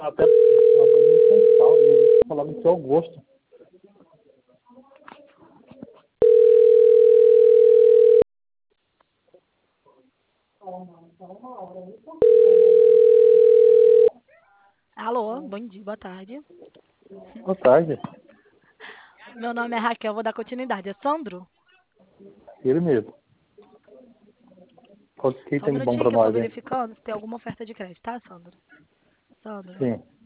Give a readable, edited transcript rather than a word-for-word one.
Até em São Paulo, eu falava em seu gosto. Alô, bom dia, boa tarde. Boa tarde, Meu nome é Raquel, vou dar continuidade. É Sandro? ele mesmo. Quem Só um tem de bom minutinho pra que eu tô nós, hein? verificando se tem alguma oferta de crédito, tá, Sandro? Sandro. Sim.